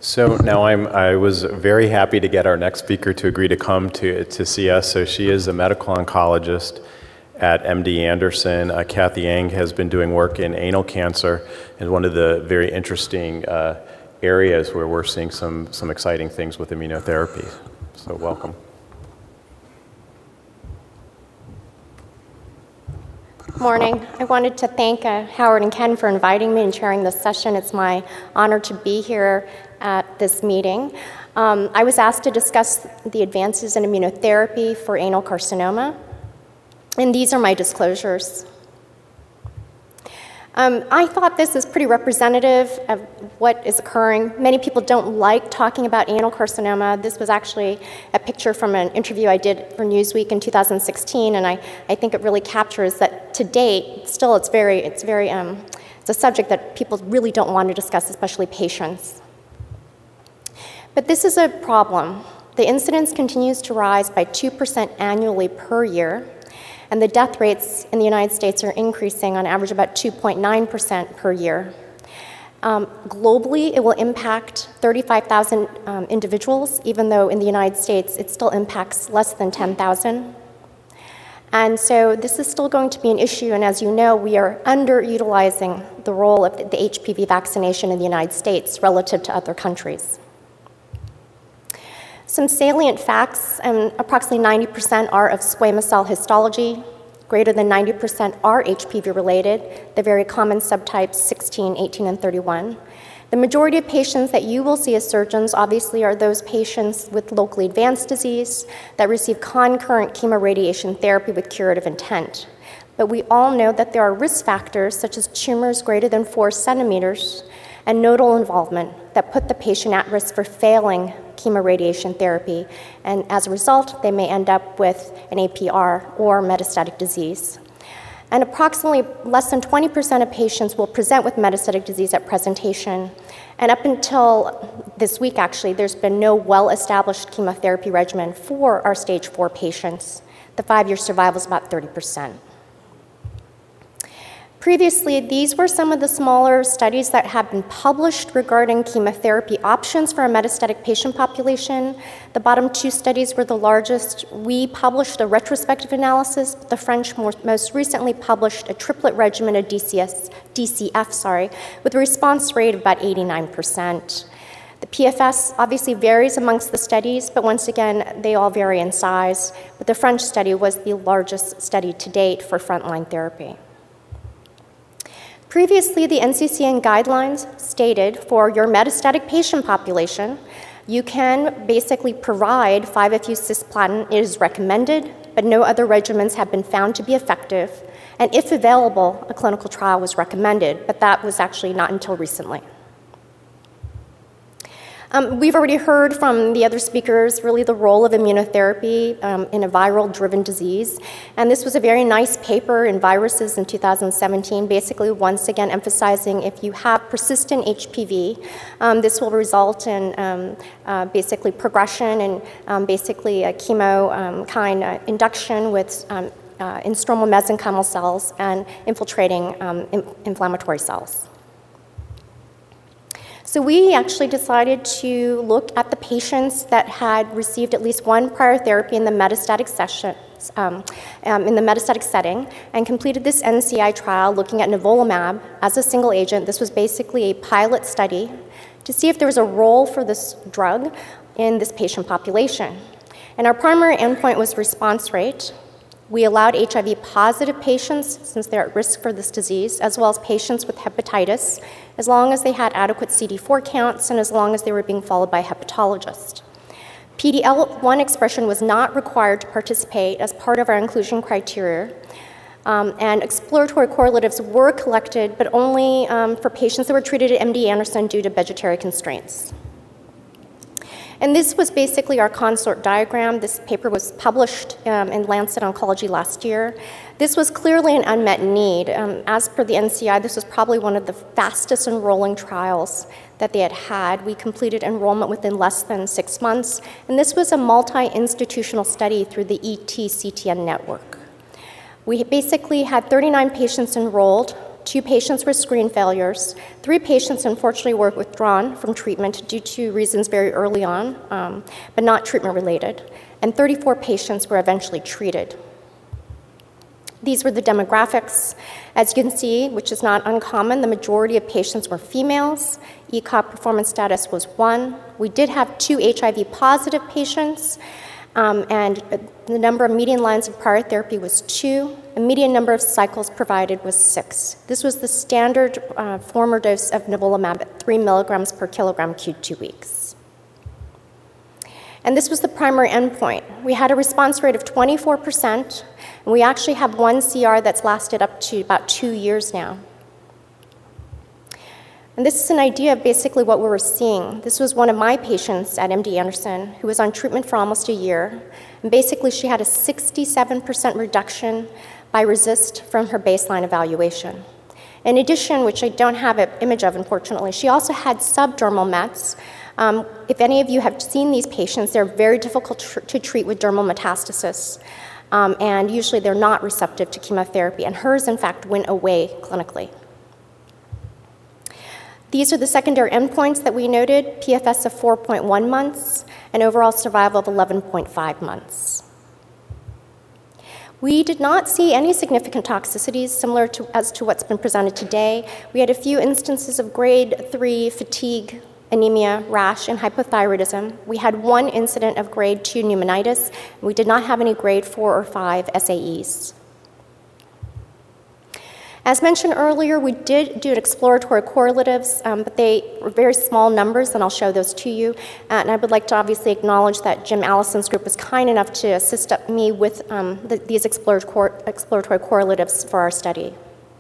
So now I was very happy to get our next speaker to agree to come to see us. So she is a medical oncologist at MD Anderson. Kathy Eng has been doing work in anal cancer, and one of the very interesting areas where we're seeing some exciting things with immunotherapy. So welcome. Morning. I wanted to thank Howard and Ken for inviting me and chairing this session. It's my honor to be here at this meeting. I was asked to discuss the advances in immunotherapy for anal carcinoma, and these are my disclosures. I thought this is pretty representative of what is occurring. Many people don't like talking about anal carcinoma. This was actually a picture from an interview I did for Newsweek in 2016, and I think it really captures that to date, still it's a subject that people really don't want to discuss, especially patients. But this is a problem. The incidence continues to rise by 2% annually per year, and the death rates in the United States are increasing on average about 2.9% per year. Globally, it will impact 35,000 individuals, even though in the United States it still impacts less than 10,000. And so this is still going to be an issue, and as you know, we are underutilizing the role of the HPV vaccination in the United States relative to other countries. Some salient facts, approximately 90% are of squamous cell histology, greater than 90% are HPV-related, the very common subtypes 16, 18, and 31. The majority of patients that you will see as surgeons obviously are those patients with locally advanced disease that receive concurrent chemoradiation therapy with curative intent. But we all know that there are risk factors such as tumors greater than 4 centimeters and nodal involvement that put the patient at risk for failing chemoradiation therapy, and as a result, they may end up with an APR or metastatic disease. And approximately less than 20% of patients will present with metastatic disease at presentation, and up until this week, actually, there's been no well-established chemotherapy regimen for our stage 4 patients. The 5-year survival is about 30%. Previously, these were some of the smaller studies that have been published regarding chemotherapy options for a metastatic patient population. The bottom 2 studies were the largest. We published a retrospective analysis, but the French most recently published a triplet regimen of DCF, with a response rate of about 89%. The PFS obviously varies amongst the studies, but once again, they all vary in size. But the French study was the largest study to date for frontline therapy. Previously, the NCCN guidelines stated for your metastatic patient population, you can basically provide 5-FU cisplatin. It is recommended, but no other regimens have been found to be effective. And if available, a clinical trial was recommended, but that was actually not until recently. We've already heard from the other speakers really the role of immunotherapy in a viral-driven disease. And this was a very nice paper in Viruses in 2017, basically once again emphasizing if you have persistent HPV, this will result in basically progression and basically a chemo induction with in stromal mesenchymal cells and infiltrating inflammatory cells. So we actually decided to look at the patients that had received at least one prior therapy in the metastatic setting and completed this NCI trial looking at nivolumab as a single agent. This was basically a pilot study to see if there was a role for this drug in this patient population. And our primary endpoint was response rate. We allowed HIV-positive patients, since they're at risk for this disease, as well as patients with hepatitis, as long as they had adequate CD4 counts and as long as they were being followed by a hepatologist. PD-L1 expression was not required to participate as part of our inclusion criteria, and exploratory correlatives were collected, but only for patients that were treated at MD Anderson due to budgetary constraints. And this was basically our consort diagram. This paper was published in Lancet Oncology last year. This was clearly an unmet need. As per the NCI, this was probably one of the fastest enrolling trials that they had. We completed enrollment within less than 6 months, and this was a multi-institutional study through the ET-CTN network. We basically had 39 patients enrolled. 2 patients were screen failures, 3 patients unfortunately were withdrawn from treatment due to reasons very early on, but not treatment related, and 34 patients were eventually treated. These were the demographics. As you can see, which is not uncommon, the majority of patients were females. ECOG performance status was 1. We did have 2 HIV positive patients, and the number of median lines of prior therapy was 2. The median number of cycles provided was 6. This was the standard former dose of nivolumab at 3 milligrams per kilogram Q2 weeks. And this was the primary endpoint. We had a response rate of 24%, and we actually have 1 CR that's lasted up to about 2 years now. And this is an idea of basically what we were seeing. This was one of my patients at MD Anderson who was on treatment for almost a year. And basically, she had a 67% reduction by RECIST from her baseline evaluation. In addition, which I don't have an image of, unfortunately, she also had subdermal mets. If any of you have seen these patients, they're very difficult to treat with dermal metastasis, and usually they're not receptive to chemotherapy, and hers, in fact, went away clinically. These are the secondary endpoints that we noted: PFS of 4.1 months and overall survival of 11.5 months. We did not see any significant toxicities similar to what's been presented today. We had a few instances of grade 3 fatigue, anemia, rash, and hypothyroidism. We had 1 incident of grade 2 pneumonitis. We did not have any grade 4 or 5 SAEs. As mentioned earlier, we did do exploratory correlatives, but they were very small numbers, and I'll show those to you. And I would like to obviously acknowledge that Jim Allison's group was kind enough to assist me with these exploratory correlatives for our study.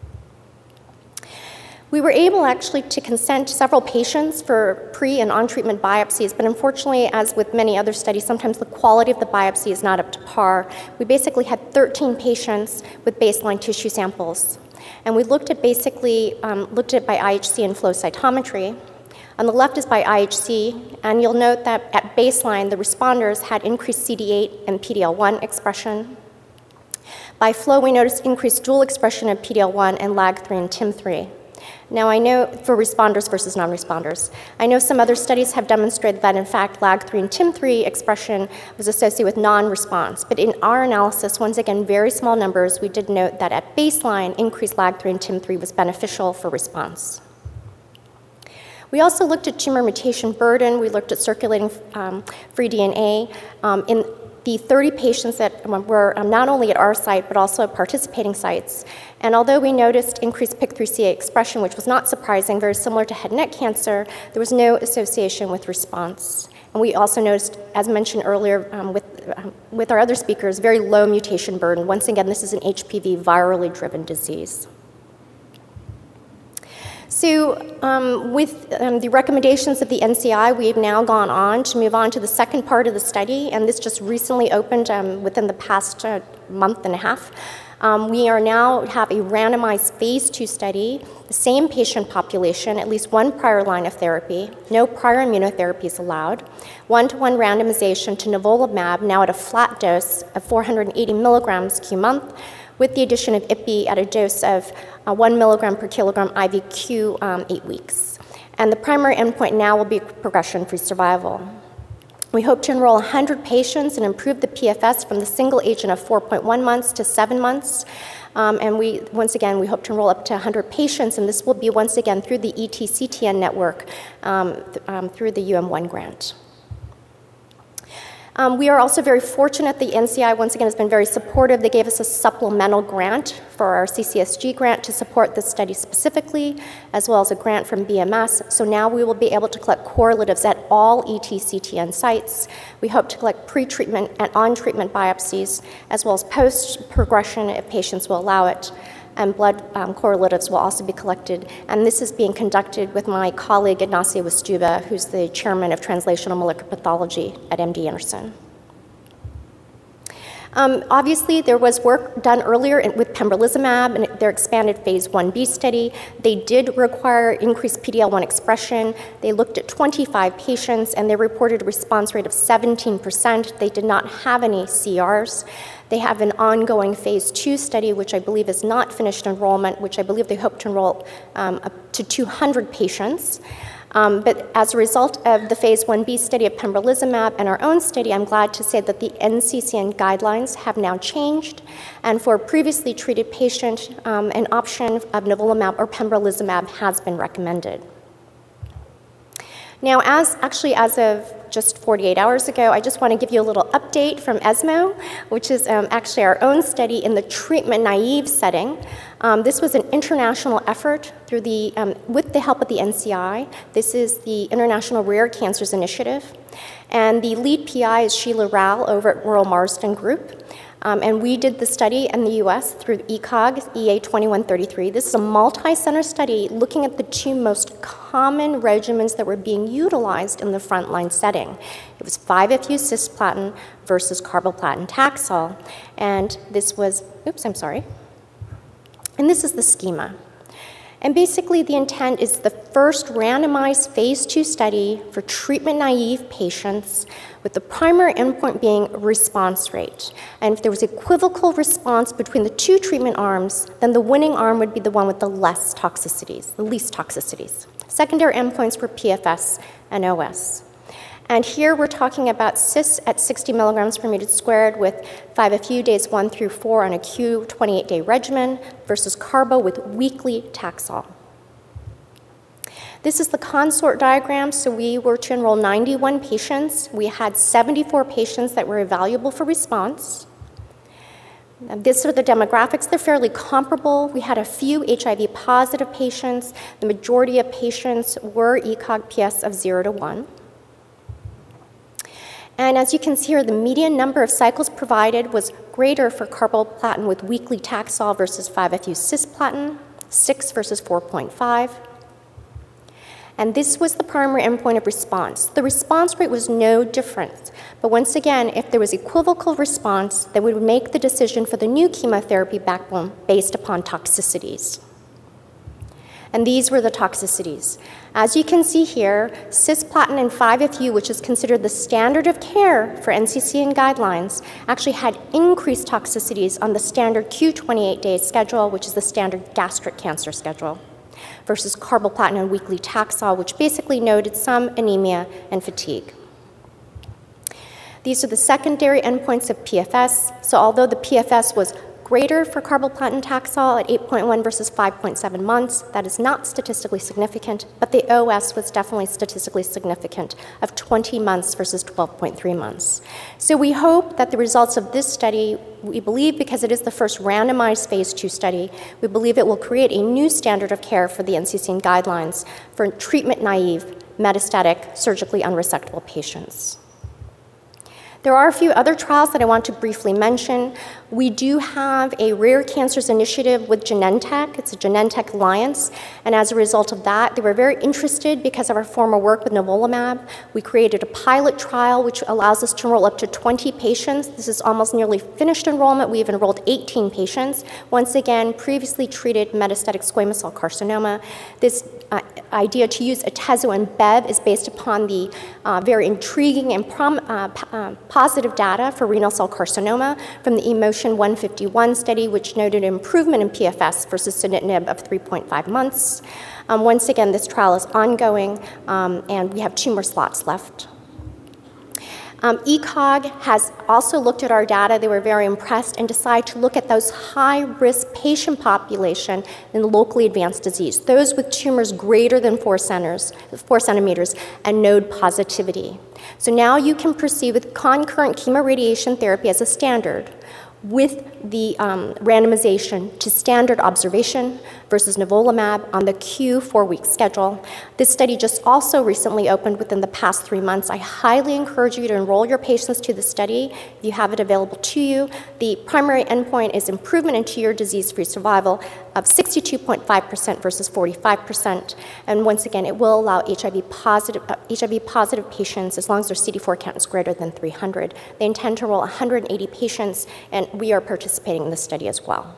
We were able actually to consent several patients for pre- and on-treatment biopsies, but unfortunately, as with many other studies, sometimes the quality of the biopsy is not up to par. We basically had 13 patients with baseline tissue samples. And we looked at looked at by IHC and flow cytometry. On the left is by IHC, and you'll note that at baseline, the responders had increased CD8 and PD-L1 expression. By flow, we noticed increased dual expression of PD-L1 and LAG3 and TIM3. Now, I know for responders versus non-responders, I know some other studies have demonstrated that, in fact, LAG3 and TIM3 expression was associated with non-response. But in our analysis, once again, very small numbers, we did note that at baseline, increased LAG3 and TIM3 was beneficial for response. We also looked at tumor mutation burden. We looked at circulating free DNA. In the 30 patients that were not only at our site, but also at participating sites. And although we noticed increased PIK3CA expression, which was not surprising, very similar to head and neck cancer, there was no association with response. And we also noticed, as mentioned earlier with our other speakers, very low mutation burden. Once again, this is an HPV virally driven disease. So with the recommendations of the NCI, we've now gone on to move on to the second part of the study, and this just recently opened within the past month and a half. We are now have a randomized phase 2 study, the same patient population, at least 1 prior line of therapy, no prior immunotherapies allowed, 1-to-1 randomization to nivolumab, now at a flat dose of 480 milligrams q month, with the addition of IPI at a dose of 1 milligram per kilogram IVQ 8 weeks. And the primary endpoint now will be progression-free survival. We hope to enroll 100 patients and improve the PFS from the single agent of 4.1 months to 7 months. And once again, we hope to enroll up to 100 patients, and this will be once again through the ET-CTN network through the UM1 grant. We are also very fortunate. The NCI, once again, has been very supportive. They gave us a supplemental grant for our CCSG grant to support this study specifically, as well as a grant from BMS. So now we will be able to collect correlatives at all ET-CTN sites. We hope to collect pre-treatment and on-treatment biopsies, as well as post-progression if patients will allow it. And blood correlatives will also be collected. And this is being conducted with my colleague, Ignacio Westuba, who's the chairman of Translational Molecular Pathology at MD Anderson. Obviously, there was work done earlier with pembrolizumab and their expanded phase 1b study. They did require increased PD-L1 expression. They looked at 25 patients, and they reported a response rate of 17%. They did not have any CRs. They have an ongoing phase 2 study, which I believe is not finished enrollment, which I believe they hope to enroll up to 200 patients. But as a result of the phase 1b study of pembrolizumab and our own study, I'm glad to say that the NCCN guidelines have now changed. And for a previously treated patient, an option of nivolumab or pembrolizumab has been recommended. Now, as of just 48 hours ago, I just want to give you a little update from ESMO, which is actually our own study in the treatment-naive setting. This was an international effort through with the help of the NCI. This is the International Rare Cancers Initiative. And the lead PI is Sheila Rao over at Royal Marsden Group. And we did the study in the US through ECOG, EA2133. This is a multi-center study looking at the two most common regimens that were being utilized in the frontline setting. It was 5-FU cisplatin versus carboplatin Taxol. And this was, and this is the schema. And basically, the intent is the first randomized phase 2 study for treatment-naive patients, with the primary endpoint being response rate. And if there was equivocal response between the two treatment arms, then the winning arm would be the one with the least toxicities. Secondary endpoints were PFS and OS. And here we're talking about cis at 60 milligrams per meter squared with 5-FU days 1 through 4 on a Q28-day regimen versus carbo with weekly Taxol. This is the consort diagram. So we were to enroll 91 patients. We had 74 patients that were evaluable for response. These are the demographics. They're fairly comparable. We had a few HIV positive patients. The majority of patients were ECOG PS of 0 to 1. And as you can see here, the median number of cycles provided was greater for carboplatin with weekly Taxol versus 5-FU cisplatin, 6 versus 4.5. And this was the primary endpoint of response. The response rate was no different. But once again, if there was equivocal response, then we would make the decision for the new chemotherapy backbone based upon toxicities. And these were the toxicities. As you can see here, cisplatin and 5-FU, which is considered the standard of care for NCCN guidelines, actually had increased toxicities on the standard Q28-day schedule, which is the standard gastric cancer schedule, versus carboplatin and weekly Taxol, which basically noted some anemia and fatigue. These are the secondary endpoints of PFS. So although the PFS was greater for carboplatin Taxol at 8.1 versus 5.7 months. That is not statistically significant, but the OS was definitely statistically significant of 20 months versus 12.3 months. So we hope that the results of this study, we believe because it is the first randomized phase 2 study, we believe it will create a new standard of care for the NCCN guidelines for treatment-naive, metastatic, surgically unresectable patients. There are a few other trials that I want to briefly mention. We do have a rare cancers initiative with Genentech. It's a Genentech alliance. And as a result of that, they were very interested because of our former work with nivolumab. We created a pilot trial which allows us to enroll up to 20 patients. This is almost nearly finished enrollment. We've enrolled 18 patients. Once again, previously treated metastatic squamous cell carcinoma. This idea to use atezo and Bev is based upon the very intriguing and positive data for renal cell carcinoma from the Emotion 151 study, which noted improvement in PFS versus sunitinib of 3.5 months. Once again, this trial is ongoing, and we have 2 more slots left. ECOG has also looked at our data. They were very impressed and decided to look at those high-risk patient population in locally advanced disease, those with tumors greater than 4 centimeters and node positivity. So now you can proceed with concurrent chemoradiation therapy as a standard with the randomization to standard observation versus nivolumab on the Q4-week schedule. This study just also recently opened within the past 3 months. I highly encourage you to enroll your patients to the study if you have it available to you. The primary endpoint is improvement in 2-year disease-free survival of 62.5% versus 45%. And once again, it will allow HIV-positive patients, as long as their CD4 count is greater than 300. They intend to enroll 180 patients, and we are participating in this study as well.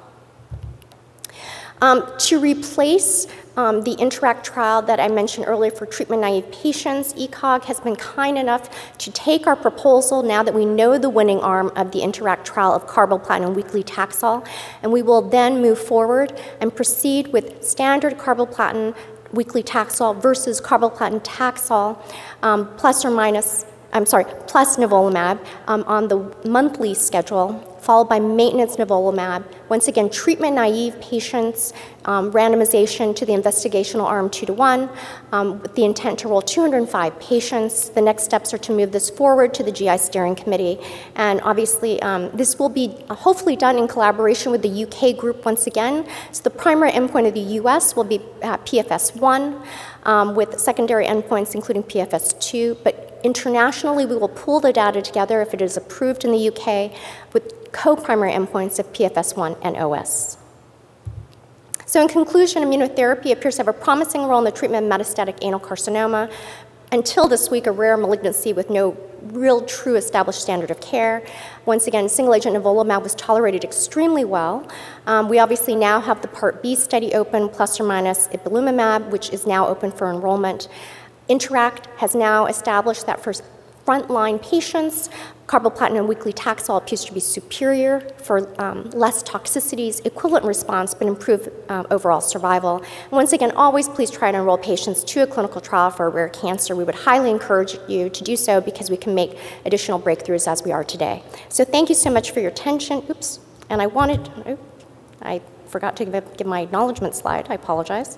To replace the INTERACT trial that I mentioned earlier for treatment-naive patients, ECOG has been kind enough to take our proposal now that we know the winning arm of the INTERACT trial of carboplatin weekly Taxol, and we will then move forward and proceed with standard carboplatin weekly Taxol versus carboplatin Taxol plus nivolumab on the monthly schedule, followed by maintenance nivolumab. Once again, treatment-naive patients, randomization to the investigational arm 2-to-1, with the intent to enroll 205 patients. The next steps are to move this forward to the GI Steering Committee. And obviously, this will be hopefully done in collaboration with the UK group once again. So the primary endpoint of the US will be PFS1, with secondary endpoints including PFS2, but internationally, we will pool the data together if it is approved in the UK with co-primary endpoints of PFS1 and OS. So in conclusion, immunotherapy appears to have a promising role in the treatment of metastatic anal carcinoma. Until this week, a rare malignancy with no real true established standard of care. Once again, single-agent nivolumab was tolerated extremely well. We obviously now have the Part B study open, plus or minus ipilimumab, which is now open for enrollment. INTERACT has now established that for frontline patients, carboplatin weekly Taxol appears to be superior for less toxicities, equivalent response, but improved overall survival. And once again, always please try to enroll patients to a clinical trial for a rare cancer. We would highly encourage you to do so because we can make additional breakthroughs as we are today. So thank you so much for your attention. Oops, and I forgot to give my acknowledgement slide. I apologize.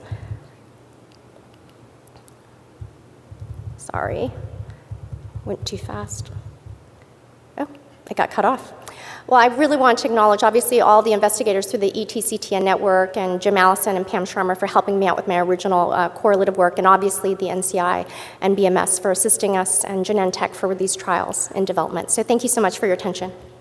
Sorry, went too fast. Oh, I got cut off. Well, I really want to acknowledge, obviously, all the investigators through the ETCTN network and Jim Allison and Pam Sharma for helping me out with my original correlative work, and obviously the NCI and BMS for assisting us, and Genentech for these trials and development. So thank you so much for your attention.